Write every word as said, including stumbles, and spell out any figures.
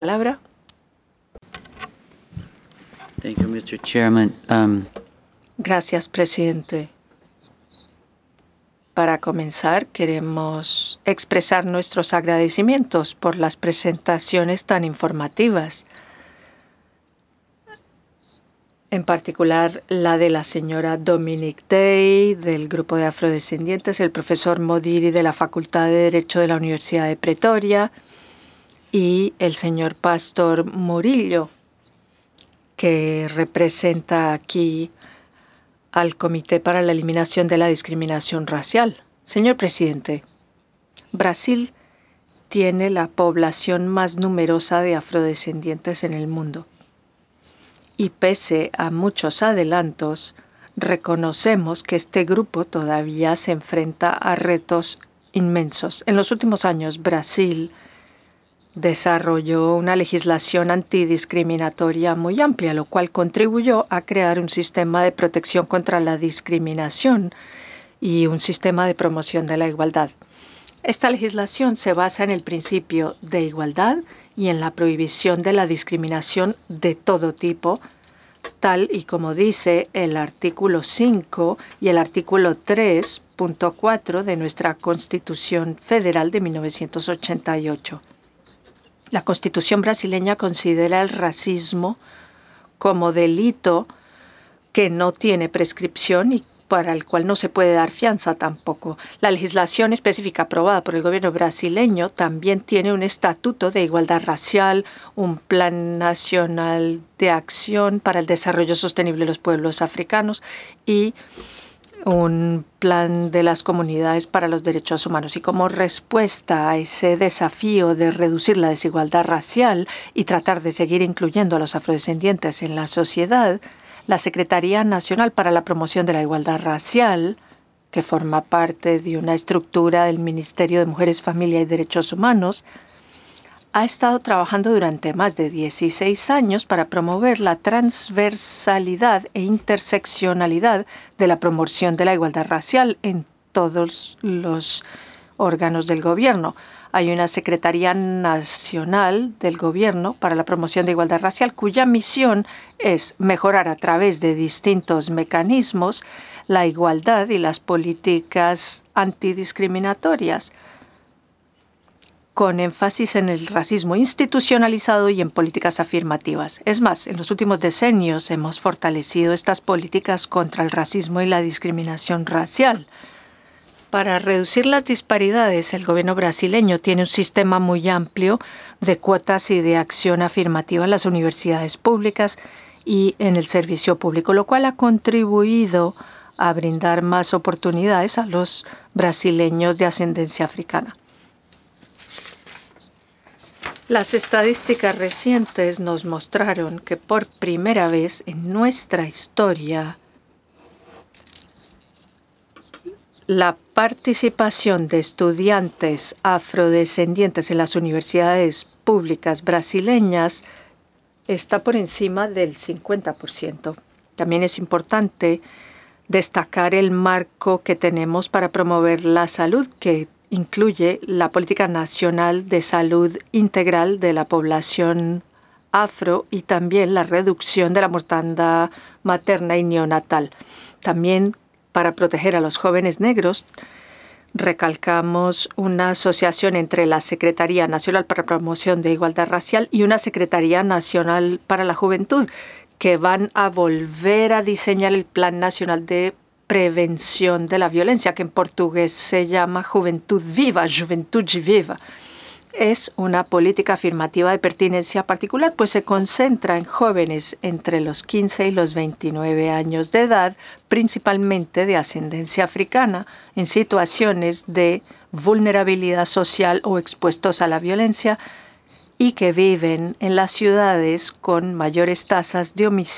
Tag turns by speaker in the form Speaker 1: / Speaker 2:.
Speaker 1: palabra.
Speaker 2: Thank you, mister Chairman. Um,
Speaker 1: Gracias, presidente. Para comenzar, queremos expresar nuestros agradecimientos por las presentaciones tan informativas, en particular la de la señora Dominique Day, del Grupo de Afrodescendientes, el profesor Modiri de la Facultad de Derecho de la Universidad de Pretoria y el señor Pastor Murillo, que representa aquí al Comité para la Eliminación de la Discriminación Racial. Señor presidente, Brasil tiene la población más numerosa de afrodescendientes en el mundo. Y pese a muchos adelantos, reconocemos que este grupo todavía se enfrenta a retos inmensos. En los últimos años, Brasil desarrolló una legislación antidiscriminatoria muy amplia, lo cual contribuyó a crear un sistema de protección contra la discriminación y un sistema de promoción de la igualdad. Esta legislación se basa en el principio de igualdad y en la prohibición de la discriminación de todo tipo, tal y como dice el artículo cinco y el artículo tres punto cuatro de nuestra Constitución Federal de mil novecientos ochenta y ocho. La Constitución brasileña considera el racismo como delito que no tiene prescripción y para el cual no se puede dar fianza tampoco. La legislación específica aprobada por el gobierno brasileño también tiene un estatuto de igualdad racial, un plan nacional de acción para el desarrollo sostenible de los pueblos africanos y un plan de las comunidades para los derechos humanos. Y como respuesta a ese desafío de reducir la desigualdad racial y tratar de seguir incluyendo a los afrodescendientes en la sociedad, la Secretaría Nacional para la Promoción de la Igualdad Racial, que forma parte de una estructura del Ministerio de Mujeres, Familia y Derechos Humanos, ha estado trabajando durante más de dieciséis años para promover la transversalidad e interseccionalidad de la promoción de la igualdad racial en todos los órganos del gobierno. Hay una Secretaría Nacional del Gobierno para la Promoción de Igualdad Racial, cuya misión es mejorar a través de distintos mecanismos la igualdad y las políticas antidiscriminatorias, con énfasis en el racismo institucionalizado y en políticas afirmativas. Es más, en los últimos decenios hemos fortalecido estas políticas contra el racismo y la discriminación racial. Para reducir las disparidades, el gobierno brasileño tiene un sistema muy amplio de cuotas y de acción afirmativa en las universidades públicas y en el servicio público, lo cual ha contribuido a brindar más oportunidades a los brasileños de ascendencia africana. Las estadísticas recientes nos mostraron que por primera vez en nuestra historia, la participación de estudiantes afrodescendientes en las universidades públicas brasileñas está por encima del cincuenta por ciento. También es importante destacar el marco que tenemos para promover la salud, que incluye la Política Nacional de Salud Integral de la Población Afro y también la reducción de la mortandad materna y neonatal. También para proteger a los jóvenes negros, recalcamos una asociación entre la Secretaría Nacional para la Promoción de Igualdad Racial y una Secretaría Nacional para la Juventud, que van a volver a diseñar el Plan Nacional de Prevención de la Violencia, que en portugués se llama Juventud Viva, Juventude Viva. Es una política afirmativa de pertinencia particular, pues se concentra en jóvenes entre los quince y los veintinueve años de edad, principalmente de ascendencia africana, en situaciones de vulnerabilidad social o expuestos a la violencia y que viven en las ciudades con mayores tasas de homicidio